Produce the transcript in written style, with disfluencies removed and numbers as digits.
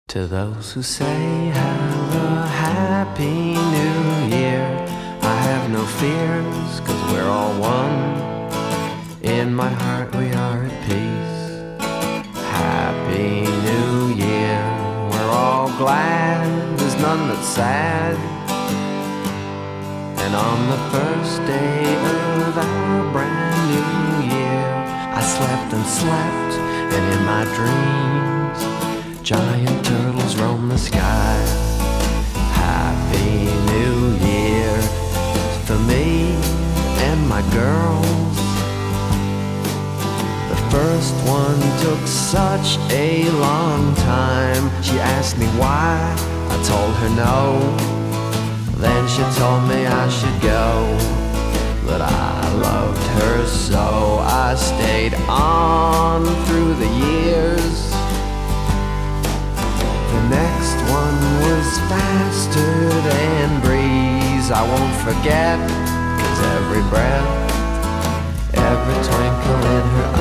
To those who say have a happy new year, I have no fears, 'cause we're all one. In my heart we are at peace. Happy New Year, we're all glad, there's none that's sad. And on the first day of our brand new year, I slept and slept, and in my dreams giant turtles roam the sky. Happy New Year for me and my girls. The first one took such a long time. She asked me why, I told her no. Then she told me I should go, but I loved her so I stayed on through the years. The next one was faster than breeze. I won't forget, 'cause every breath, every twinkle in her